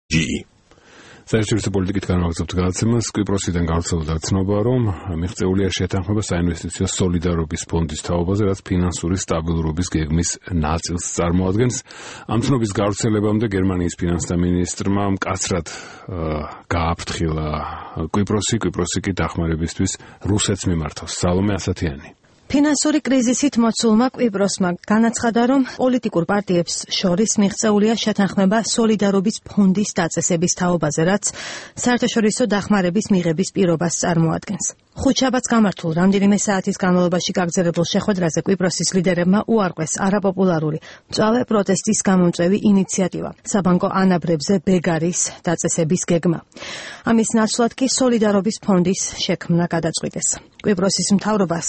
GE. საერთაშორისო პოლიტიკით განმაგზავნებთ გადაცემას. კვიპროსიდან გავრცელდა ცნობა, რომ მიღწეულია შეთანხმება საინვესტიციო სოლიდარობის ფონდის თაობაზე, რაც ფინანსური სტაბილურობის გეგმის ნაწილს წარმოადგენს. ამ ცნობის გავრცელებამდე გერმანიის ფინანსთა მინისტრმა მკაცრად გააფრთხილა კვიპროსი კი დახმარებისთვის რუსეთს მიმართავს. სალომე ასათიანი. ფინანსური კრიზისით მოცულმა კვიპროსმა განაცხადა, რომ პოლიტიკურ პარტიებს შორის მიღწეულია შეთანხმება სოლიდარობის ფონდის დაწესების თაობაზე, რაც საერთაშორისო დახმარების მიღების პირობას წარმოადგენს. ხუთშაბათს გამართულ რამდენიმე საათის განმავლობაში გაგრძელებულ შეხვედრაზე კვიპროსის ლიდერებმა უარყვეს არაპოპულარული მწვავე პროტესტის გამომწვევი ინიციატივა საბანკო ანაბრებზე ბეგარის დაწესების გეგმა. ამის ნაცვლად კი სოლიდარობის ფონდის შექმნა გადაწყვიტეს. კვიპროსის მთავრობას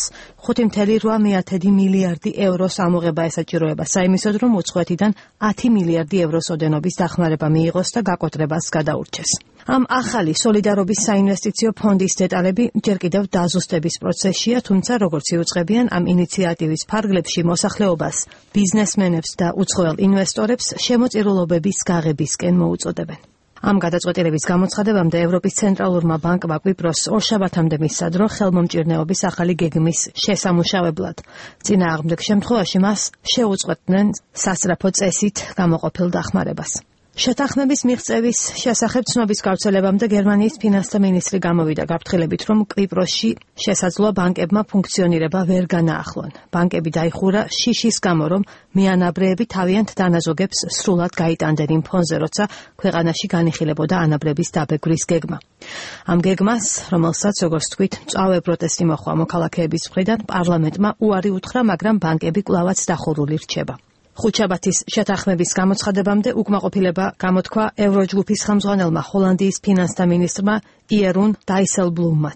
5.8 მილიარდი ევროს ამოღება ესაჭიროება საიმისოდ, რომ უცხოეთიდან 10 მილიარდი ევროს ოდენობის დახმარება მიიღოს და გაკოტრებას გადაურჩეს. ამ ახალი სოლიდარობის საინვესტიციო ფონდის დეტალები ჯერ კიდევ დაზუსტების პროცესშია, თუმცა როგორც იუწყებიან ამ ინიციატივის ფარგლებში მოსახლეობას, ბიზნესმენებს და უცხოელ ინვესტორებს შემოწირულობების გაღებისკენ მოუწოდებენ. ამ გადაწყვეტილების გამოცხადებამდე ევროპის ცენტრალურმა ბანკმა კვიპროსს ორშაბათამდე მისცადრო ხელმომჭირნეობის ახალი გეგმის შესამუშავებლად. წინააღმდეგ შემთხვევაში მას შეუწყვეტდნენ სასწრაფო წესით გამოყოფილ დახმარებას. შეთანხმების მიღწევის შესახებ ცნობის გავრცელებამდე გერმანიის ფინანსთა მინისტრი გამოვიდა გაფრთხილებით, რომ კვიპროსში შესაძლოა ბანკებმა ფუნქციონირება ვერ განაახლონ. ბანკები დაიხურა შიშის გამო, რომ მეანაბრეები თავიანთ დანაზოგებს სრულად გაიტანდნენ იმ ფონზე, როცა ქვეყანაში განიხილებოდა ანაბრების დაბეგვრის გეგმა. ამ გეგმას, რომელსაც, როგორც თქვით, მწვავე პროტესტი მოჰყვა მოქალაქეების მხრიდან, პარლამენტმა უარი უთხრა, მაგრამ ბანკები კვლავაც დახურული რჩება. ხუთშაბათის შეთანხმების გამოცხადებამდე უკმაყოფილება გამოთქვა ევროჯგუფის ხელმძღვანელმა ჰოლანდიის ფინანსთა მინისტრმა იერუნ დაისელბლუმმაც.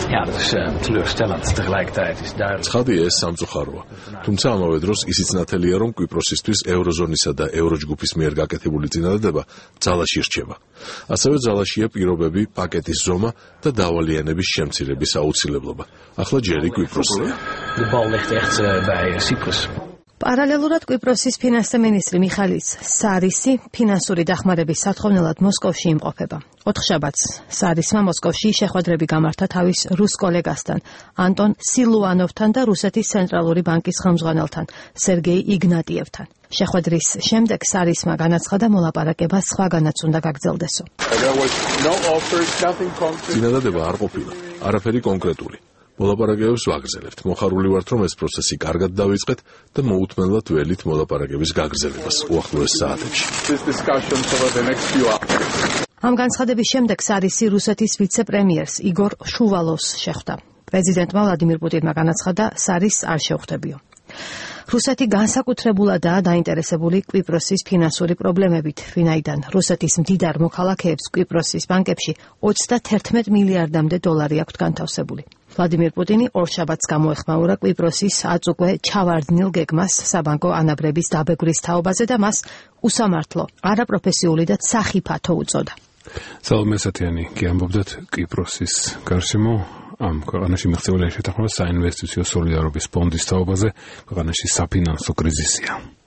ცხადია, ეს სამწუხაროა. თუმცა ამავე დროს ისიც ნათელია, რომ კვიპროსისთვის ევროზონისა და ევროჯგუფის მიერ გაკეთებული წინადადება ძალაში რჩება. ასევე ძალაშია პირობები, პაკეტის ზომა და დავალიანების შემცირების აუცილებლობა. ახლა ჯერი კვიპროსია. პარალელურად კვიპროსის ფინანსთა მინისტრი მიხალის სარისი ფინანსური დახმარების სათხოვნელად მოსკოვში იმყოფება. ოთხშაბათს სარისმა მოსკოვში შეხვედრები გამართა თავის რუს კოლეგასთან, ანტონ სილუანოვთან და რუსეთის ცენტრალური ბანკის ხელმძღვანელთან, სერგეი იგნატიევთან. შეხვედრის შემდეგ სარისმა განაცხადა, მოლაპარაკება სხვაგანაც უნდა გაგრძელდესო. წინადადება არ ყოფილა, არაფერი კონკრეტული. მოლაპარაკებებს ვაგრძელებთ. მოხარული ვართ, რომ ეს პროცესი კარგად დავიწყეთ და მოუთმენლად ველით მოლაპარაკების გაგრძელებას უახლოეს საათებში. ამ განცხადების შემდეგ სარისი რუსეთის ვიცე-პრემიერს იგორ შუვალოვს შეხვდა. პრეზიდენტმა ვლადიმირ პუტინმა განაცხადა, სარის არ შეხვდებიო. რუსეთი განსაკუთრებულადაა დაინტერესებული კვიპროსის ფინანსური პრობლემებით, ვინაიდან რუსეთის მდიდარ მოქალაქეებს კვიპროსის ბანკებში 31 მილიარდამდე დოლარი აქვთ განთავსებული. ვლადიმირ პუტინი ორშაბათს გამოეხმაურა კვიპროსის აწუკვე ჩავარდნილ გეგმას საბანკო ანაბრების დაბეგვრის თაობაზე და მას უსამართლო, არაპროფესიული და სახიფათო უწოდა. სალომე ასათიანი კი ამბობდათ კვიპროსის გარშემო ამ ქვეყანაში მიღწეულია შეთანხმება საინვესტიციო სოლიდარობის ფონდის თაობაზე, ქვეყანაში საფინანსო კრიზისია.